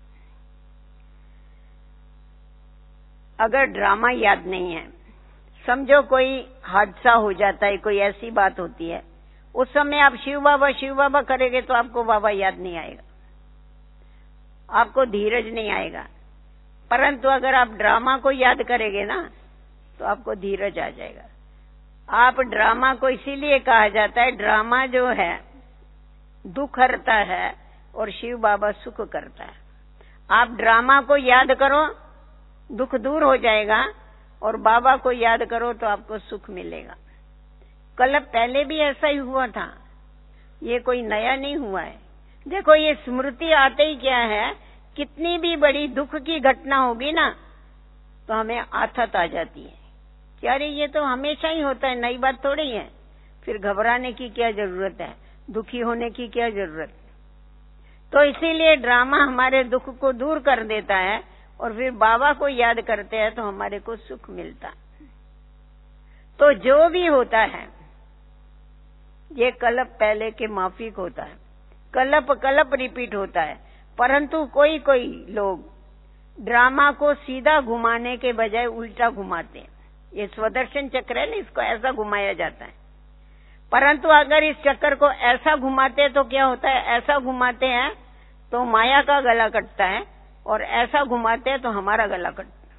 अगर ड्रामा याद नहीं है, समझो कोई हादसा हो जाता है, कोई ऐसी बात होती है, उस समय आप शिव बाबा शिव बाबा करेंगे तो आपको बाबा याद नहीं आएगा, आपको धीरज नहीं आएगा। परंतु अगर आप ड्रामा को याद करेंगे ना तो आपको धीरज आ जाएगा। आप ड्रामा को इसीलिए कहा जाता है, ड्रामा जो है दुख हरता है और शिव बाबा सुख करता है। आप ड्रामा को याद करो, दुख दूर हो जाएगा, और बाबा को याद करो तो आपको सुख मिलेगा। कल पहले भी ऐसा ही हुआ था, ये कोई नया नहीं हुआ है। देखो ये स्मृति आते ही क्या है, कितनी भी बड़ी दुख की घटना होगी ना तो हमें आथत आ जाती है कि अरे ये तो हमेशा ही होता है, नई बात थोड़ी है, फिर घबराने की क्या जरूरत है, दुखी होने की क्या जरूरत। तो इसीलिए ड्रामा हमारे दुख को दूर कर देता है, और फिर बाबा को याद करते हैं तो हमारे को सुख मिलता। तो जो भी होता है ये कल्प पहले के माफिक होता है, कल्प कल्प रिपीट होता है। परंतु कोई कोई लोग ड्रामा को सीधा घुमाने के बजाय उल्टा घुमाते हैं। ये स्वदर्शन चक्र है ना, इसको ऐसा घुमाया जाता है। परंतु अगर इस चक्कर को ऐसा घुमाते तो क्या होता है, ऐसा घुमाते हैं तो माया का गला कटता है, और ऐसा घुमाते हैं तो हमारा गला कटता है।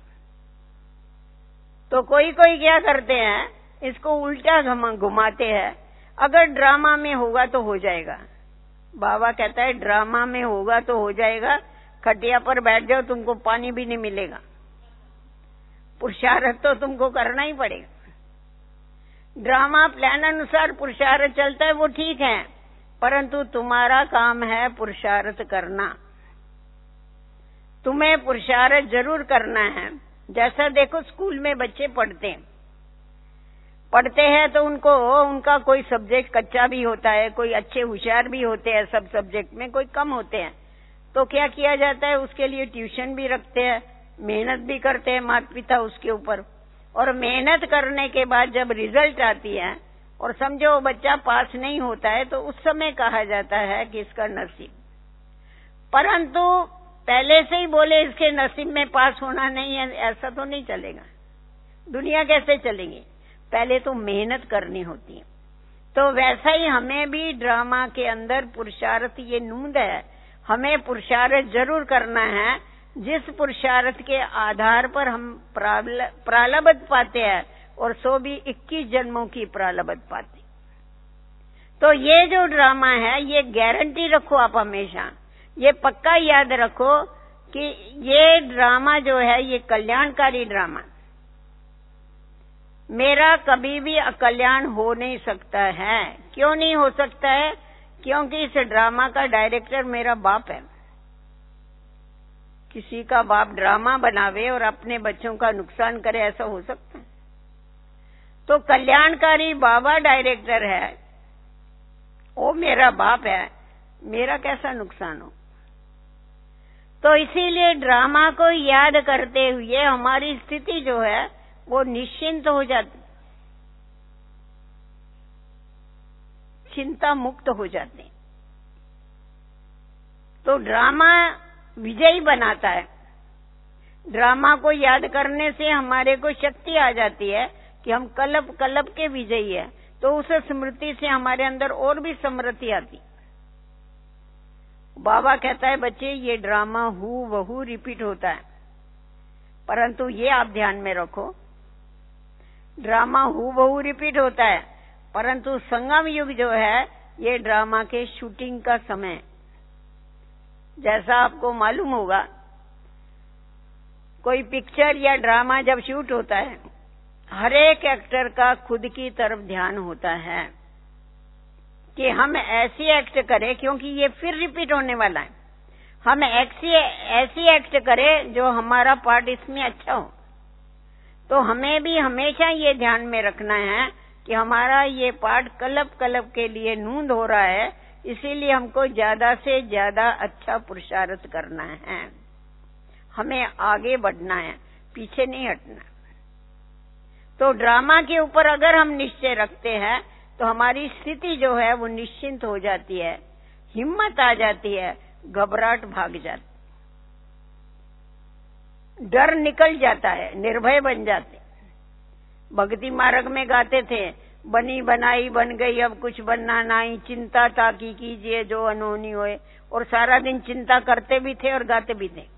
तो कोई कोई क्या करते हैं, इसको उल्टा घुमाते हैं। अगर ड्रामा में होगा तो हो जाएगा, बाबा कहता है ड्रामा में होगा तो हो जाएगा, खटिया पर बैठ जाओ तुमको पानी भी नहीं मिलेगा, पुरुषार्थ तो तुमको करना ही पड़ेगा। ड्रामा प्लान अनुसार पुरुषार्थ चलता है वो ठीक है, परंतु तुम्हारा काम है पुरुषार्थ करना, तुम्हें पुरुषार्थ जरूर करना है। जैसा देखो स्कूल में बच्चे पढ़ते हैं पढ़ते हैं तो उनको उनका कोई सब्जेक्ट कच्चा भी होता है, कोई अच्छे होशियार भी होते हैं सब सब्जेक्ट में, कोई कम होते हैं। तो क्या किया जाता है, उसके लिए ट्यूशन भी रखते हैं, मेहनत भी करते हैं माता पिता उसके ऊपर। और मेहनत करने के बाद जब रिजल्ट आती है और समझो बच्चा पास नहीं होता है तो उस समय कहा जाता है कि इसका नसीब। परंतु पहले से ही बोले इसके नसीब में पास होना नहीं है, ऐसा तो नहीं चलेगा। दुनिया कैसे चलेगी, पहले तो मेहनत करनी होती है। तो वैसा ही हमें भी ड्रामा के अंदर पुरुषार्थ ये नूंद है, हमें पुरुषार्थ जरूर करना है, जिस पुरुषार्थ के आधार पर हम प्रालब्ध पाते हैं, और सो भी इक्कीस जन्मों की प्रालब्ध पाते। तो ये जो ड्रामा है ये गारंटी रखो आप हमेशा, ये पक्का याद रखो कि ये ड्रामा जो है ये कल्याणकारी ड्रामा, मेरा कभी भी अकल्याण हो नहीं सकता है। क्यों नहीं हो सकता है, क्योंकि इस ड्रामा का डायरेक्टर मेरा बाप है। किसी का बाप ड्रामा बनावे और अपने बच्चों का नुकसान करे, ऐसा हो सकता है? तो कल्याणकारी बाबा डायरेक्टर है, वो मेरा बाप है, मेरा कैसा नुकसान हो। तो इसीलिए ड्रामा को याद करते हुए हमारी स्थिति जो है वो निश्चिंत हो जाती, चिंता मुक्त हो जाते। तो ड्रामा विजयी बनाता है। ड्रामा को याद करने से हमारे को शक्ति आ जाती है कि हम कल्प कल्प के विजयी है, तो उस स्मृति से हमारे अंदर और भी समृद्धि आती। बाबा कहता है बच्चे ये ड्रामा हु वहु रिपीट होता है, परंतु ये आप ध्यान में रखो, ड्रामा हु वहु रिपीट होता है, परंतु संगम युग जो है ये ड्रामा के शूटिंग का समय। जैसा आपको मालूम होगा, कोई पिक्चर या ड्रामा जब शूट होता है, हर एक एक्टर का खुद की तरफ ध्यान होता है कि हम ऐसी एक्ट करें, क्योंकि ये फिर रिपीट होने वाला है, हम ऐसी ऐसी एक्ट करें जो हमारा पार्ट इसमें अच्छा हो। तो हमें भी हमेशा ये ध्यान में रखना है कि हमारा ये पार्ट कल्प कल्प के लिए नूंद हो रहा है, इसीलिए हमको ज्यादा से ज्यादा अच्छा पुरुषार्थ करना है, हमें आगे बढ़ना है, पीछे नहीं हटना। तो ड्रामा के ऊपर अगर हम निश्चय रखते हैं तो हमारी स्थिति जो है वो निश्चिंत हो जाती है, हिम्मत आ जाती है, घबराहट भाग जाती, डर निकल जाता है, निर्भय बन जाते। भक्ति मार्ग में गाते थे, बनी बनाई बन गई अब कुछ बनना नहीं, चिंता ताकी कीजिए जो अनहोनी होए, और सारा दिन चिंता करते भी थे और गाते भी थे।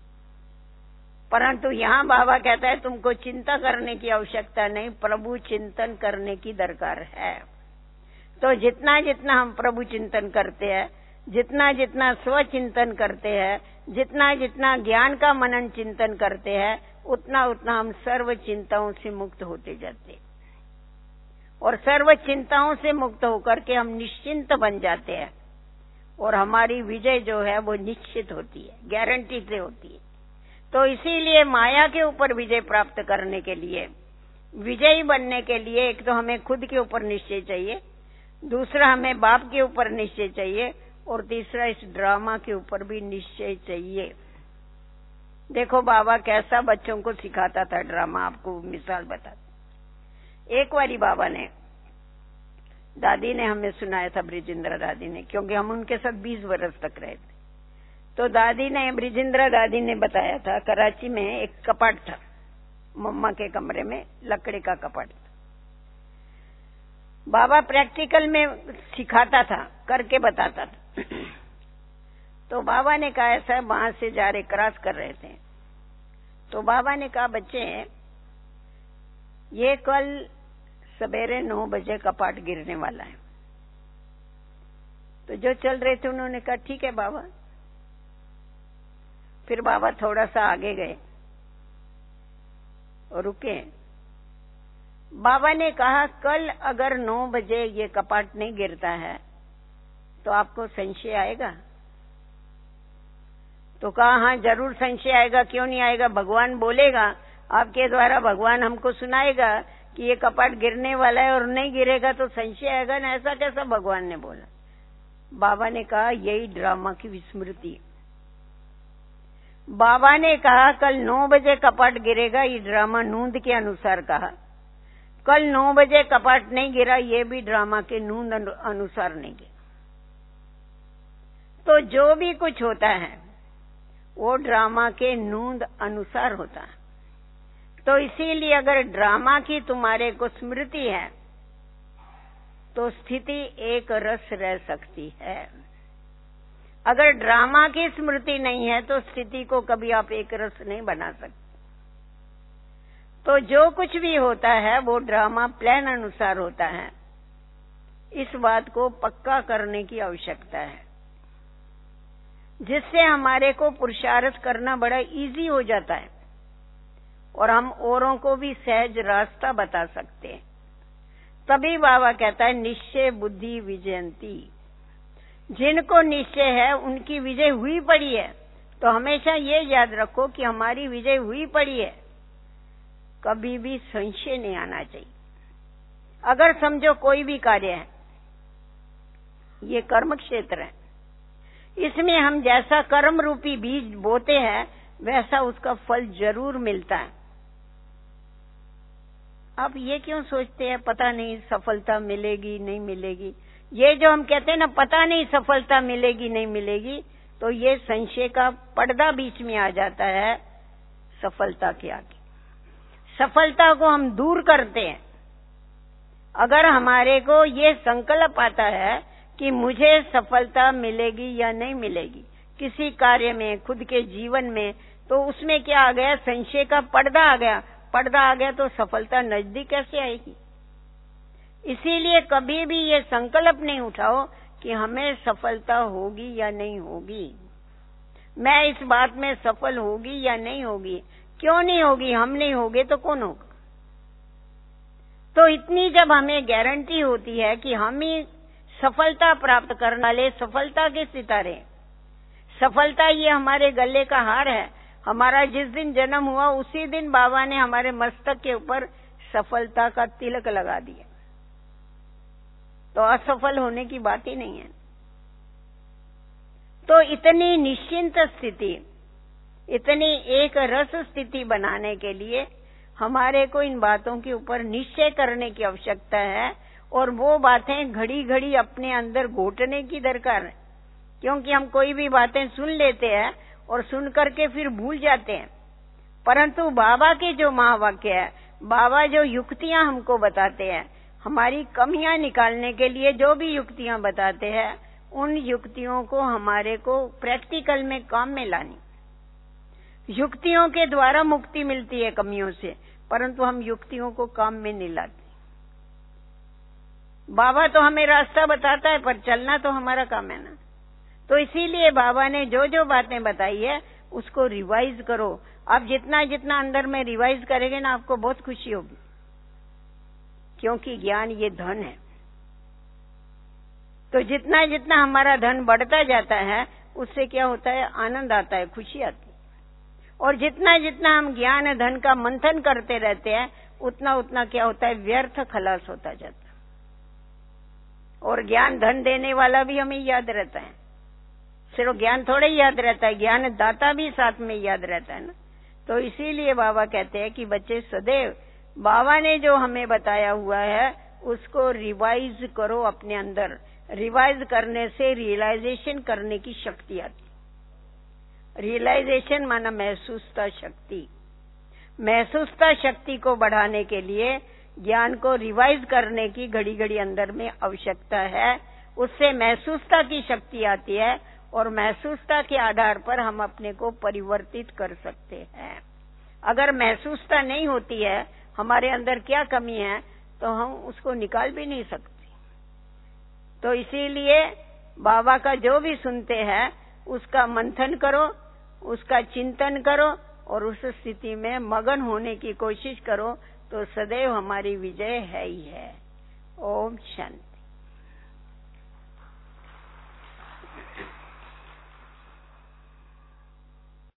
परंतु यहाँ बाबा कहता है तुमको चिंता करने की आवश्यकता नहीं, प्रभु चिंतन करने की दरकार है। तो जितना जितना हम प्रभु चिंतन करते हैं, जितना जितना स्व चिंतन करते हैं, जितना जितना ज्ञान का मनन चिंतन करते हैं, उतना उतना हम सर्व चिंताओं से मुक्त होते जाते, और सर्व चिंताओं से मुक्त होकर के हम निश्चिंत बन जाते हैं, और हमारी विजय जो है वो निश्चित होती है, गारंटी से होती है। तो इसीलिए माया के ऊपर विजय प्राप्त करने के लिए, विजयी बनने के लिए, एक तो हमें खुद के ऊपर निश्चय चाहिए, दूसरा हमें बाप के ऊपर निश्चय चाहिए, और तीसरा इस ड्रामा के ऊपर भी निश्चय चाहिए। देखो बाबा कैसा बच्चों को सिखाता था ड्रामा, आपको मिसाल बता। एक बारी बाबा ने, दादी ने हमें सुनाया था, ब्रिजेंद्र दादी ने, क्योंकि हम उनके साथ बीस वर्ष तक रहे थे। तो दादी ने, ब्रिजेंद्र दादी ने बताया था, कराची में एक कपाट था, मम्मा के कमरे में लकड़ी का कपाट था। बाबा प्रैक्टिकल में सिखाता था, करके बताता था। तो बाबा ने कहा ऐसा, वहां से जा रहे, क्रॉस कर रहे थे, तो बाबा ने कहा बच्चे ये कल सवेरे नौ बजे कपाट गिरने वाला है। तो जो चल रहे थे उन्होंने कहा ठीक है बाबा। फिर बाबा थोड़ा सा आगे गए और रुके। बाबा ने कहा कल अगर नौ बजे ये कपाट नहीं गिरता है तो आपको संशय आएगा? तो कहा हाँ जरूर संशय आएगा, क्यों नहीं आएगा, भगवान बोलेगा, आपके द्वारा भगवान हमको सुनाएगा कि ये कपाट गिरने वाला है और नहीं गिरेगा तो संशय आएगा ना, ऐसा कैसा भगवान ने बोला? बाबा ने कहा यही ड्रामा की विस्मृति। बाबा ने कहा कल नौ बजे कपाट गिरेगा, ये ड्रामा नूंद के अनुसार कहा। कल नौ बजे कपाट नहीं गिरा, ये भी ड्रामा के नूंद अनुसार नहीं गिरा। तो जो भी कुछ होता है वो ड्रामा के नूंद अनुसार होता है। तो इसीलिए अगर ड्रामा की तुम्हारे को स्मृति है तो स्थिति एक रस रह सकती है। अगर ड्रामा की स्मृति नहीं है तो स्थिति को कभी आप एक रस नहीं बना सकते। तो जो कुछ भी होता है वो ड्रामा प्लान अनुसार होता है, इस बात को पक्का करने की आवश्यकता है, जिससे हमारे को पुरुषार्थ करना बड़ा इजी हो जाता है और हम औरों को भी सहज रास्ता बता सकते हैं। तभी बाबा कहता है निश्चय बुद्धि विजयंती। जिनको निश्चय है उनकी विजय हुई पड़ी है। तो हमेशा ये याद रखो कि हमारी विजय हुई पड़ी है, कभी भी संशय नहीं आना चाहिए। अगर समझो कोई भी कार्य है, ये कर्म क्षेत्र है, इसमें हम जैसा कर्म रूपी बीज बोते हैं वैसा उसका फल जरूर मिलता है। आप ये क्यों सोचते हैं पता नहीं सफलता मिलेगी नहीं मिलेगी? ये जो हम कहते हैं ना पता नहीं सफलता मिलेगी नहीं मिलेगी, तो ये संशय का पर्दा बीच में आ जाता है सफलता के आगे। सफलता को हम दूर करते हैं। अगर हमारे को ये संकल्प आता है कि मुझे सफलता मिलेगी या नहीं मिलेगी किसी कार्य में, खुद के जीवन में, तो उसमें क्या आ गया, संशय का पर्दा आ गया। पर्दा आ गया तो सफलता नजदीक कैसे आएगी। इसीलिए कभी भी ये संकल्प नहीं उठाओ कि हमें सफलता होगी या नहीं होगी, मैं इस बात में सफल होगी या नहीं होगी। क्यों नहीं होगी? हम नहीं होंगे तो कौन होगा? तो इतनी जब हमें गारंटी होती है कि हम ही सफलता प्राप्त करने वाले सफलता के सितारे, सफलता ये हमारे गले का हार है। हमारा जिस दिन जन्म हुआ उसी दिन बाबा ने हमारे मस्तक के ऊपर सफलता का तिलक लगा दिया, तो असफल होने की बात ही नहीं है। तो इतनी निश्चिंत स्थिति, इतनी एक रस स्थिति बनाने के लिए हमारे को इन बातों के ऊपर निश्चय करने की आवश्यकता है, और वो बातें घड़ी घड़ी अपने अंदर घोटने की दरकार है। क्योंकि हम कोई भी बातें सुन लेते हैं और सुन करके फिर भूल जाते हैं, परंतु बाबा के जो महावाक्य है, बाबा जो युक्तियां हमको बताते हैं, हमारी कमियां निकालने के लिए जो भी युक्तियां बताते हैं, उन युक्तियों को हमारे को प्रैक्टिकल में काम में लानी। युक्तियों के द्वारा मुक्ति मिलती है कमियों से, परंतु हम युक्तियों को काम में नहीं लाते। बाबा तो हमें रास्ता बताता है, पर चलना तो हमारा काम है ना। तो इसीलिए बाबा ने जो जो बातें बताई है उसको रिवाइज करो। आप जितना जितना अंदर में रिवाइज करेंगे ना, आपको बहुत खुशी होगी, क्योंकि ज्ञान ये धन है। तो जितना जितना हमारा धन बढ़ता जाता है, उससे क्या होता है, आनंद आता है, खुशी आती है। और जितना जितना हम ज्ञान धन का मंथन करते रहते हैं, उतना उतना क्या होता है, व्यर्थ खलास होता जाता है। और ज्ञान धन देने वाला भी हमें याद रहता है, सिर्फ ज्ञान थोड़ा ही याद रहता है, ज्ञान दाता भी साथ में याद रहता है ना। तो इसीलिए बाबा कहते हैं कि बच्चे सदैव बाबा ने जो हमें बताया हुआ है उसको रिवाइज करो अपने अंदर। रिवाइज करने से रियलाइजेशन करने की शक्ति आती। रियलाइजेशन माना महसूसता शक्ति। महसूसता शक्ति को बढ़ाने के लिए ज्ञान को रिवाइज करने की घड़ी घड़ी अंदर में आवश्यकता है। उससे महसूसता की शक्ति आती है, और महसूसता के आधार पर हम अपने को परिवर्तित कर सकते हैं। अगर महसूसता नहीं होती है हमारे अंदर क्या कमी है, तो हम उसको निकाल भी नहीं सकते। तो इसीलिए बाबा का जो भी सुनते हैं उसका मंथन करो, उसका चिंतन करो, और उस स्थिति में मगन होने की कोशिश करो, तो सदैव हमारी विजय है ही है। ओम शांति।